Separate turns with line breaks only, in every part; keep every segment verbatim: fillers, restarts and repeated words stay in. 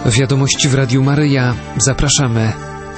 Wiadomości w Radiu Maryja. Zapraszamy.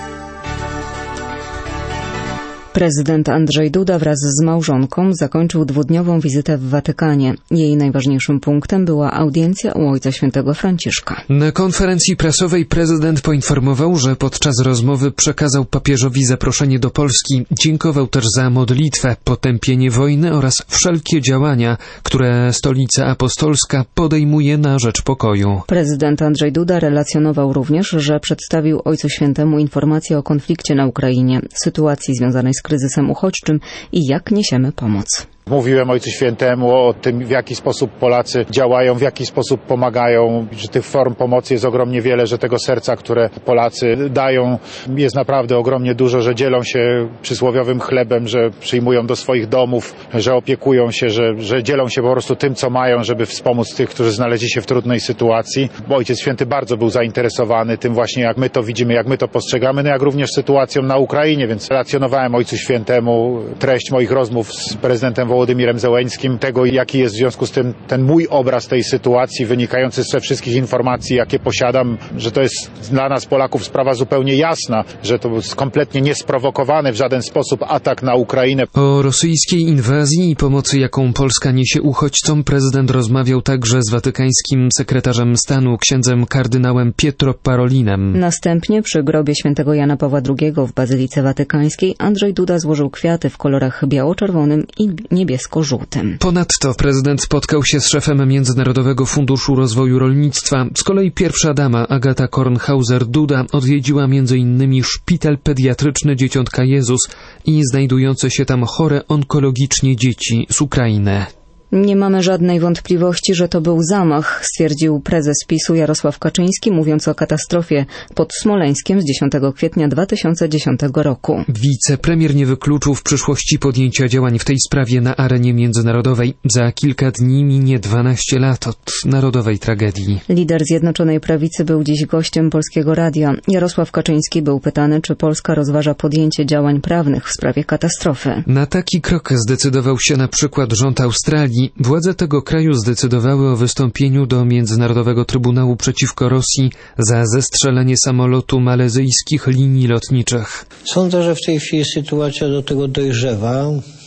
Prezydent Andrzej Duda wraz z małżonką zakończył dwudniową wizytę w Watykanie. Jej najważniejszym punktem była audiencja u Ojca Świętego Franciszka.
Na konferencji prasowej prezydent poinformował, że podczas rozmowy przekazał papieżowi zaproszenie do Polski. Dziękował też za modlitwę, potępienie wojny oraz wszelkie działania, które Stolica Apostolska podejmuje na rzecz pokoju.
Prezydent Andrzej Duda relacjonował również, że przedstawił Ojcu Świętemu informacje o konflikcie na Ukrainie, sytuacji związanej z kryzysem uchodźczym i jak niesiemy pomoc.
Mówiłem Ojcu Świętemu o tym, w jaki sposób Polacy działają, w jaki sposób pomagają, że tych form pomocy jest ogromnie wiele, że tego serca, które Polacy dają, jest naprawdę ogromnie dużo, że dzielą się przysłowiowym chlebem, że przyjmują do swoich domów, że opiekują się, że, że dzielą się po prostu tym, co mają, żeby wspomóc tych, którzy znaleźli się w trudnej sytuacji. Bo Ojciec Święty bardzo był zainteresowany tym właśnie, jak my to widzimy, jak my to postrzegamy, no jak również sytuacją na Ukrainie, więc relacjonowałem Ojcu Świętemu treść moich rozmów z prezydentem Wołodymirem Zełeńskim, tego jaki jest w związku z tym ten mój obraz tej sytuacji wynikający ze wszystkich informacji, jakie posiadam, że to jest dla nas Polaków sprawa zupełnie jasna, że to jest kompletnie niesprowokowany w żaden sposób atak na Ukrainę.
O rosyjskiej inwazji i pomocy, jaką Polska niesie uchodźcom, prezydent rozmawiał także z watykańskim sekretarzem stanu, księdzem kardynałem Pietro Parolinem.
Następnie przy grobie świętego Jana Pawła drugiego w Bazylice Watykańskiej Andrzej Duda złożył kwiaty w kolorach biało-czerwonym i niebiesko-żółtym.
Ponadto prezydent spotkał się z szefem Międzynarodowego Funduszu Rozwoju Rolnictwa. Z kolei pierwsza dama Agata Kornhauser-Duda odwiedziła między innymi szpital pediatryczny Dzieciątka Jezus i znajdujące się tam chore onkologicznie dzieci z Ukrainy.
Nie mamy żadnej wątpliwości, że to był zamach, stwierdził prezes PiSu Jarosław Kaczyński, mówiąc o katastrofie pod Smoleńskiem z dziesiątego kwietnia dwa tysiące dziesiątego roku.
Wicepremier nie wykluczył w przyszłości podjęcia działań w tej sprawie na arenie międzynarodowej. Za kilka dni minie dwanaście lat od narodowej tragedii.
Lider Zjednoczonej Prawicy był dziś gościem Polskiego Radia. Jarosław Kaczyński był pytany, czy Polska rozważa podjęcie działań prawnych w sprawie katastrofy.
Na taki krok zdecydował się na przykład rząd Australii. Władze tego kraju zdecydowały o wystąpieniu do Międzynarodowego Trybunału przeciwko Rosji za zestrzelenie samolotu malezyjskich linii lotniczych.
Sądzę, że w tej chwili sytuacja do tego dojrzewa.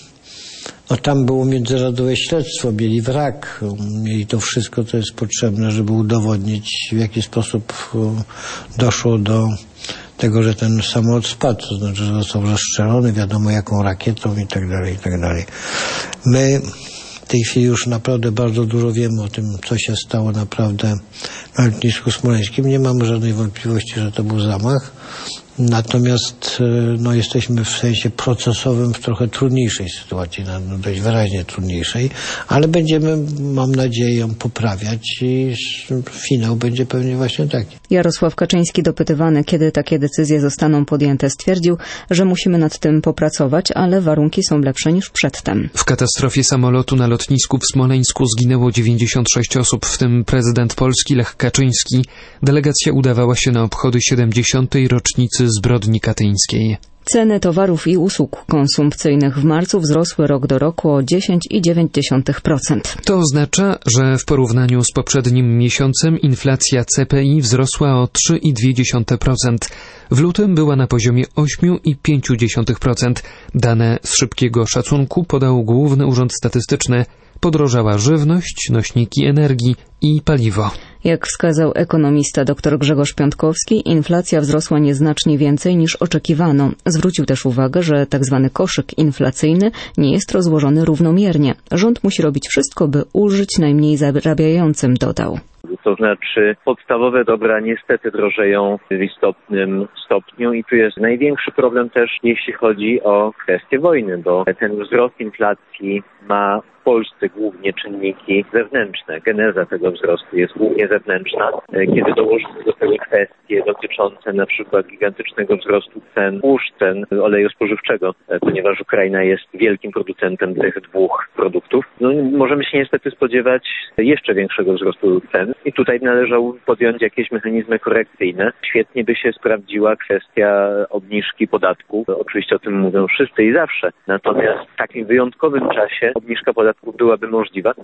No, tam było międzynarodowe śledztwo, mieli wrak, mieli to wszystko, co jest potrzebne, żeby udowodnić, w jaki sposób doszło do tego, że ten samolot spadł, to znaczy, że został rozstrzelony, wiadomo jaką rakietą i tak dalej, i tak dalej. My w tej chwili już naprawdę bardzo dużo wiemy o tym, co się stało naprawdę na lotnisku smoleńskim. Nie mamy żadnej wątpliwości, że to był zamach. Natomiast no, jesteśmy w sensie procesowym w trochę trudniejszej sytuacji, no, dość wyraźnie trudniejszej, ale będziemy, mam nadzieję, ją poprawiać i finał będzie pewnie właśnie taki.
Jarosław Kaczyński, dopytywany, kiedy takie decyzje zostaną podjęte, stwierdził, że musimy nad tym popracować, ale warunki są lepsze niż przedtem.
W katastrofie samolotu na lotnisku w Smoleńsku zginęło dziewięćdziesiąt sześć osób, w tym prezydent Polski Lech Kaczyński. Delegacja udawała się na obchody siedemdziesiątej rocznicy zbrodni katyńskiej.
Ceny towarów i usług konsumpcyjnych w marcu wzrosły rok do roku o dziesięć przecinek dziewięć procent.
To oznacza, że w porównaniu z poprzednim miesiącem inflacja C P I wzrosła o trzy przecinek dwa procent. W lutym była na poziomie osiem przecinek pięć procent. Dane z szybkiego szacunku podał Główny Urząd Statystyczny. Podrożała żywność, nośniki energii i paliwo.
Jak wskazał ekonomista dr Grzegorz Piątkowski, inflacja wzrosła nieznacznie więcej niż oczekiwano. Zwrócił też uwagę, że tzw. koszyk inflacyjny nie jest rozłożony równomiernie. Rząd musi robić wszystko, by ulżyć najmniej zarabiającym, dodał.
To znaczy podstawowe dobra niestety drożeją w istotnym stopniu i tu jest największy problem też, jeśli chodzi o kwestię wojny, bo ten wzrost inflacji ma w Polsce głównie czynniki zewnętrzne. Geneza tego wzrostu jest głównie zewnętrzna. Kiedy dołożymy do tego kwestie dotyczące na przykład gigantycznego wzrostu cen zbóż, cen oleju spożywczego, ponieważ Ukraina jest wielkim producentem tych dwóch produktów, no możemy się niestety spodziewać jeszcze większego wzrostu cen i tutaj należało podjąć jakieś mechanizmy korekcyjne. Świetnie by się sprawdziła kwestia obniżki podatku. Oczywiście o tym mówią wszyscy i zawsze. Natomiast w takim wyjątkowym czasie obniżka podatku byłaby możliwa.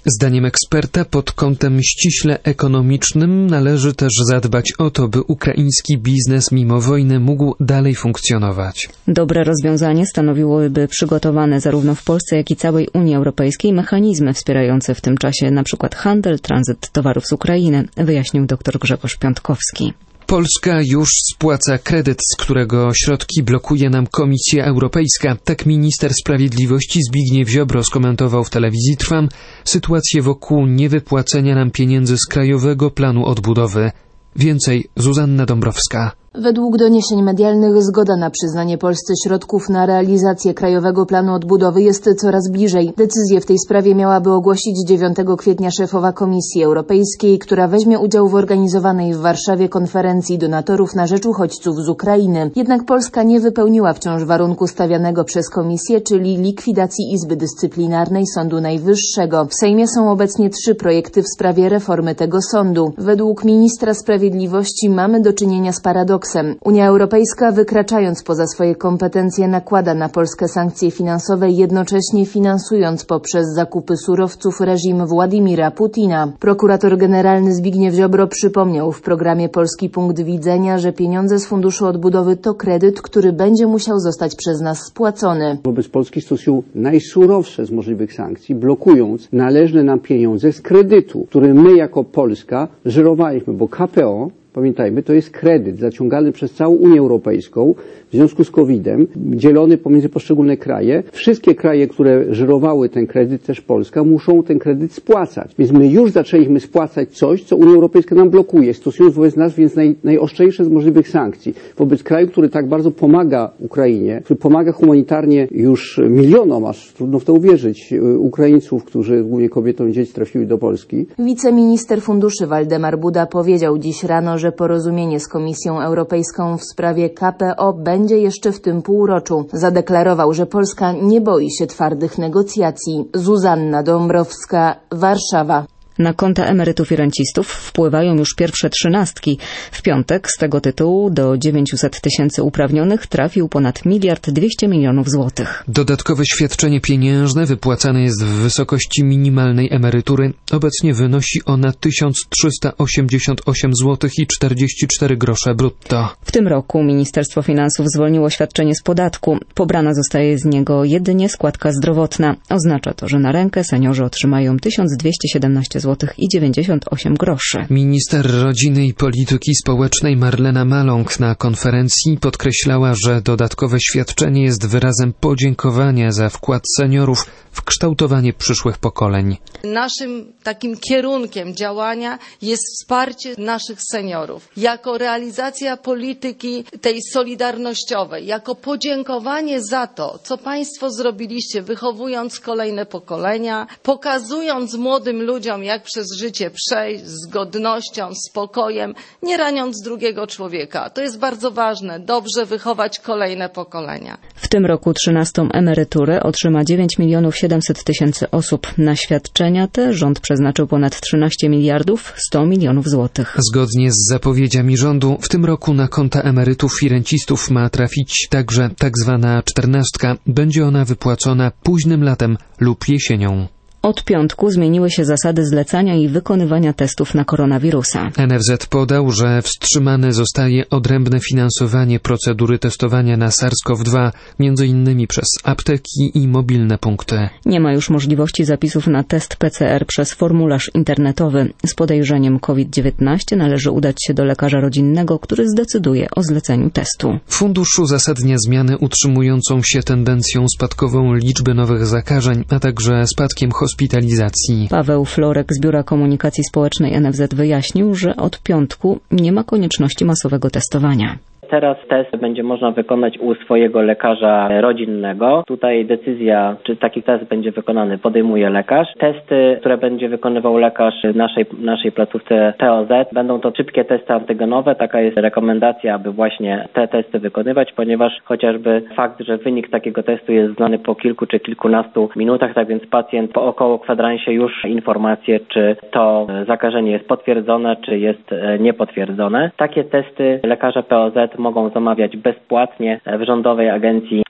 Zdaniem eksperta pod kątem ściśle ekonomicznym należy też zadbać o to, by ukraiński biznes mimo wojny mógł dalej funkcjonować.
Dobre rozwiązanie stanowiłoby przygotowane zarówno w Polsce, jak i całej Unii Europejskiej mechanizmy wspierające w tym czasie np. handel, tranzyt towarów z Ukrainy, wyjaśnił dr Grzegorz Piątkowski.
Polska już spłaca kredyt, z którego środki blokuje nam Komisja Europejska. Tak minister sprawiedliwości Zbigniew Ziobro skomentował w telewizji Trwam sytuację wokół niewypłacenia nam pieniędzy z Krajowego Planu Odbudowy. Więcej Zuzanna Dąbrowska.
Według doniesień medialnych zgoda na przyznanie Polsce środków na realizację Krajowego Planu Odbudowy jest coraz bliżej. Decyzję w tej sprawie miałaby ogłosić dziewiątego kwietnia szefowa Komisji Europejskiej, która weźmie udział w organizowanej w Warszawie konferencji donatorów na rzecz uchodźców z Ukrainy. Jednak Polska nie wypełniła wciąż warunku stawianego przez Komisję, czyli likwidacji Izby Dyscyplinarnej Sądu Najwyższego. W Sejmie są obecnie trzy projekty w sprawie reformy tego sądu. Według ministra sprawiedliwości mamy do czynienia z paradoksem. Unia Europejska, wykraczając poza swoje kompetencje, nakłada na Polskę sankcje finansowe, jednocześnie finansując poprzez zakupy surowców reżim Władimira Putina. Prokurator generalny Zbigniew Ziobro przypomniał w programie Polski Punkt Widzenia, że pieniądze z Funduszu Odbudowy to kredyt, który będzie musiał zostać przez nas spłacony.
Wobec Polski stosują najsurowsze z możliwych sankcji, blokując należne nam pieniądze z kredytu, który my jako Polska żyrowaliśmy, bo K P O, pamiętajmy, to jest kredyt zaciągany przez całą Unię Europejską w związku z kowidem, dzielony pomiędzy poszczególne kraje. Wszystkie kraje, które żyrowały ten kredyt, też Polska, muszą ten kredyt spłacać. Więc my już zaczęliśmy spłacać coś, co Unia Europejska nam blokuje, stosując wobec nas więc naj, najostrzejsze z możliwych sankcji. Wobec kraju, który tak bardzo pomaga Ukrainie, który pomaga humanitarnie już milionom, aż trudno w to uwierzyć, Ukraińców, którzy, głównie kobietom i dzieci, trafiły do Polski.
Wiceminister funduszy Waldemar Buda powiedział dziś rano, że porozumienie z Komisją Europejską w sprawie K P O będzie jeszcze w tym półroczu. Zadeklarował, że Polska nie boi się twardych negocjacji. Zuzanna Dąbrowska, Warszawa.
Na konta emerytów i rencistów wpływają już pierwsze trzynastki. W piątek z tego tytułu do dziewięćset tysięcy uprawnionych trafił ponad miliard dwieście milionów złotych.
Dodatkowe świadczenie pieniężne wypłacane jest w wysokości minimalnej emerytury. Obecnie wynosi ona tysiąc trzysta osiemdziesiąt osiem złotych i czterdzieści cztery grosze brutto.
W tym roku Ministerstwo Finansów zwolniło świadczenie z podatku. Pobrana zostaje z niego jedynie składka zdrowotna. Oznacza to, że na rękę seniorzy otrzymają tysiąc dwieście siedemnaście złotych i dziewięćdziesiąt osiem groszy.
Minister Rodziny i Polityki Społecznej Marlena Maląg na konferencji podkreślała, że dodatkowe świadczenie jest wyrazem podziękowania za wkład seniorów w kształtowanie przyszłych pokoleń.
Naszym takim kierunkiem działania jest wsparcie naszych seniorów. Jako realizacja polityki tej solidarnościowej, jako podziękowanie za to, co Państwo zrobiliście, wychowując kolejne pokolenia, pokazując młodym ludziom, jak przez życie przejść z godnością, spokojem, nie raniąc drugiego człowieka. To jest bardzo ważne, dobrze wychować kolejne pokolenia.
W tym roku trzynastą emeryturę otrzyma dziewięć milionów siedemset tysięcy osób. Na świadczenia te rząd przeznaczył ponad trzynaście miliardów sto milionów złotych.
Zgodnie z zapowiedziami rządu w tym roku na konta emerytów i rencistów ma trafić także tak zwana czternastka. Będzie ona wypłacona późnym latem lub jesienią.
Od piątku zmieniły się zasady zlecania i wykonywania testów na koronawirusa.
N F Z podał, że wstrzymane zostaje odrębne finansowanie procedury testowania na SARS-CoV dwa, między innymi przez apteki i mobilne punkty.
Nie ma już możliwości zapisów na test P C R przez formularz internetowy. Z podejrzeniem COVID dziewiętnaście należy udać się do lekarza rodzinnego, który zdecyduje o zleceniu testu.
Fundusz uzasadnia zmianę utrzymującą się tendencją spadkową liczby nowych zakażeń, a także spadkiem hospitalizacji.
Paweł Florek z Biura Komunikacji Społecznej N F Z wyjaśnił, że od piątku nie ma konieczności masowego testowania.
Teraz test będzie można wykonać u swojego lekarza rodzinnego. Tutaj decyzja, czy taki test będzie wykonany, podejmuje lekarz. Testy, które będzie wykonywał lekarz w naszej, naszej placówce P O Z, będą to szybkie testy antygenowe. Taka jest rekomendacja, aby właśnie te testy wykonywać, ponieważ chociażby fakt, że wynik takiego testu jest znany po kilku czy kilkunastu minutach, tak więc pacjent po około kwadransie już informację, czy to zakażenie jest potwierdzone, czy jest niepotwierdzone. Takie testy lekarze P O Z mogą zamawiać bezpłatnie w Rządowej Agencji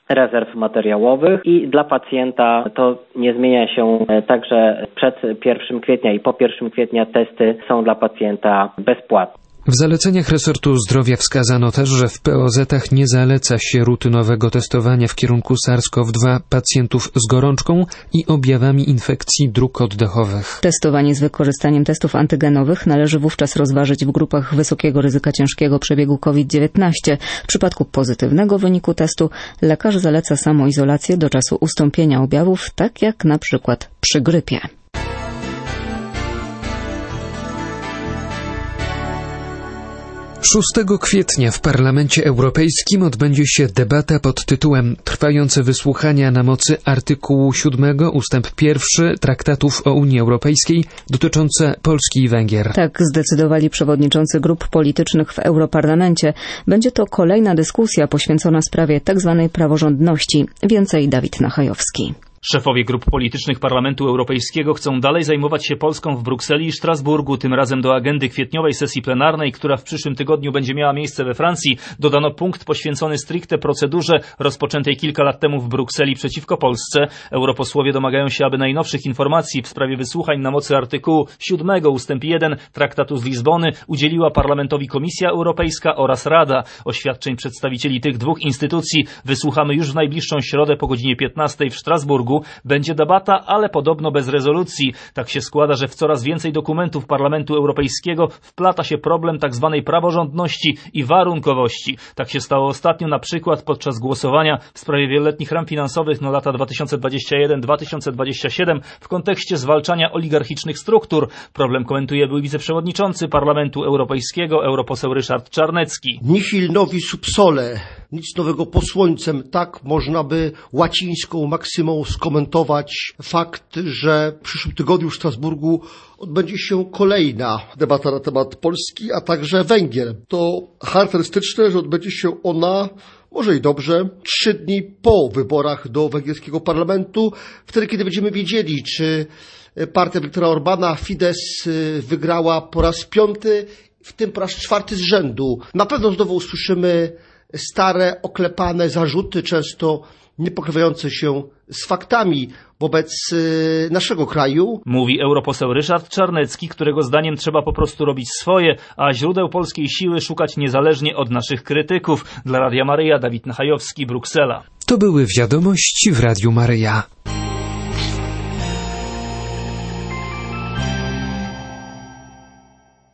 rezerw materiałowych i dla pacjenta to nie zmienia się także przed pierwszym kwietnia i po pierwszym kwietnia testy są dla pacjenta bezpłatne.
W zaleceniach resortu zdrowia wskazano też, że w P O Z-ach nie zaleca się rutynowego testowania w kierunku SARS-CoV dwa pacjentów z gorączką i objawami infekcji dróg oddechowych.
Testowanie z wykorzystaniem testów antygenowych należy wówczas rozważyć w grupach wysokiego ryzyka ciężkiego przebiegu COVID dziewiętnaście. W przypadku pozytywnego wyniku testu lekarz zaleca samoizolację do czasu ustąpienia objawów, tak jak na przykład przy grypie.
szóstego kwietnia w Parlamencie Europejskim odbędzie się debata pod tytułem Trwające wysłuchania na mocy artykułu siódmego ustęp pierwszy Traktatów o Unii Europejskiej dotyczące Polski i Węgier.
Tak zdecydowali przewodniczący grup politycznych w Europarlamencie. Będzie to kolejna dyskusja poświęcona sprawie tzw. praworządności. Więcej Dawid Nachajowski.
Szefowie grup politycznych Parlamentu Europejskiego chcą dalej zajmować się Polską w Brukseli i Strasburgu. Tym razem do agendy kwietniowej sesji plenarnej, która w przyszłym tygodniu będzie miała miejsce we Francji, dodano punkt poświęcony stricte procedurze rozpoczętej kilka lat temu w Brukseli przeciwko Polsce. Europosłowie domagają się, aby najnowszych informacji w sprawie wysłuchań na mocy artykułu siódmego ustęp jeden Traktatu z Lizbony udzieliła Parlamentowi Komisja Europejska oraz Rada. Oświadczeń przedstawicieli tych dwóch instytucji wysłuchamy już w najbliższą środę po godzinie piętnastej w Strasburgu. Będzie debata, ale podobno bez rezolucji. Tak się składa, że w coraz więcej dokumentów Parlamentu Europejskiego wplata się problem tzw. praworządności i warunkowości. Tak się stało ostatnio na przykład podczas głosowania w sprawie wieloletnich ram finansowych na lata dwa tysiące dwudziesty pierwszy do dwa tysiące dwudziestego siódmego w kontekście zwalczania oligarchicznych struktur. Problem komentuje był wiceprzewodniczący Parlamentu Europejskiego, europoseł Ryszard Czarnecki.
Nihil novi sub sole. Nic nowego pod słońcem. Tak można by łacińską maksymą skomentować fakt, że w przyszłym tygodniu w Strasburgu odbędzie się kolejna debata na temat Polski, a także Węgier. To charakterystyczne, że odbędzie się ona, może i dobrze, trzy dni po wyborach do węgierskiego parlamentu, wtedy kiedy będziemy wiedzieli, czy partia Viktora Orbana, Fidesz, wygrała po raz piąty, w tym po raz czwarty z rzędu. Na pewno znowu usłyszymy stare, oklepane zarzuty, często nie pokrywające się z faktami wobec y, naszego kraju.
Mówi europoseł Ryszard Czarnecki, którego zdaniem trzeba po prostu robić swoje, a źródeł polskiej siły szukać niezależnie od naszych krytyków. Dla Radia Maryja, Dawid Nachajowski, Bruksela.
To były wiadomości w Radiu Maryja.